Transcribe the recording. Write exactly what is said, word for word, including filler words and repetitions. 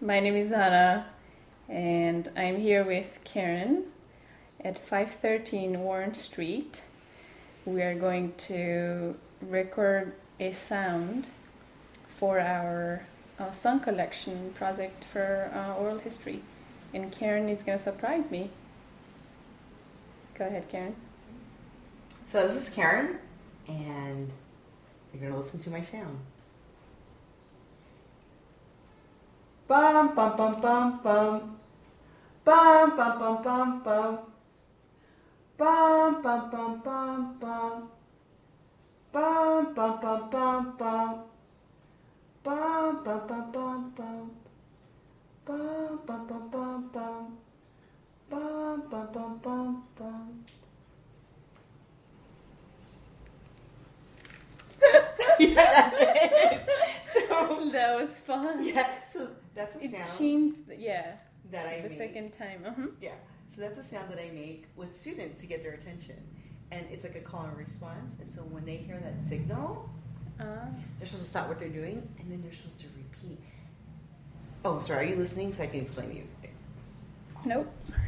My name is Nana, and I'm here with Karen at five thirteen Warren Street. We are going to record a sound for our uh, song collection project for uh, oral history. And Karen is going to surprise me. Go ahead, Karen. So this is Karen, and you're going to listen to my sound. Bum, bum, bum, bum, bum. Bum, bum, bum, bum, bum. Bum, bum, bum, bum, bum. Bum, bum, bum, bum, bum. Bum, bum, bum, bum, bum. Bum, bum, bum, bum, bum. Bum, bum, bum, bum, bum. Yeah, that's it. So That was fun. yeah, so that's a It sound changed, yeah, that I the make. second time. Uh-huh. Yeah, so that's a sound that I make with students to get their attention, and it's like a call and response. And so when they hear that signal, Uh, they're supposed to stop what they're doing, and then they're supposed to repeat. Oh, sorry. Are you listening? So I can explain to you. nope. Sorry.